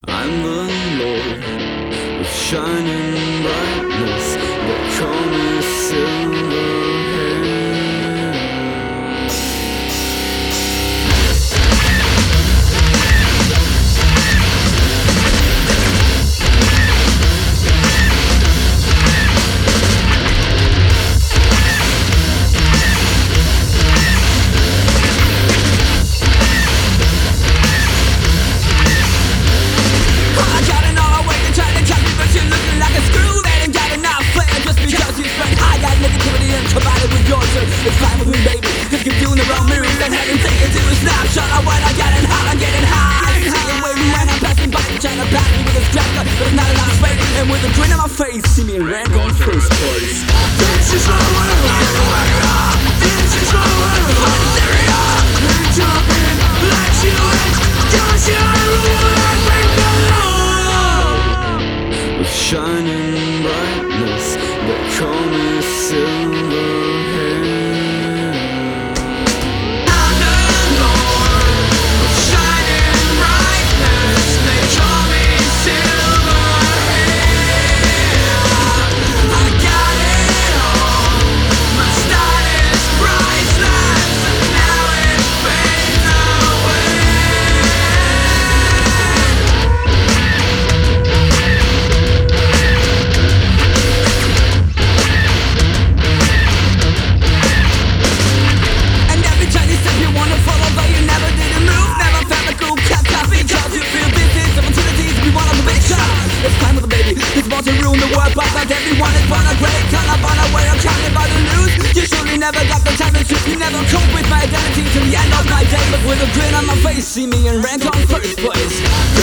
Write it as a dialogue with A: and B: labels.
A: I'm the Lord with shining brightness. They call me Silverhead.
B: It's fine with me, baby, cause keep doing the wrong moves and having taken to a snapshot of when I getting hot, I'm getting high. Taking away me when I'm passing by, trying to pass me with a scrapper, but it's not enough space. And with a grin on my face, see me in red on first place. This is my world, this is my world, hysteria. We're jumping like you ain't, cause you're
A: with shining brightness, they call me Silverhead.
B: To ruin the world, but not everyone is born a great kind of on a way of counted by the news. You surely never got the time to choose. You never cope with my identity till the end of my day. But with a grin on my face, see me in rank on first place.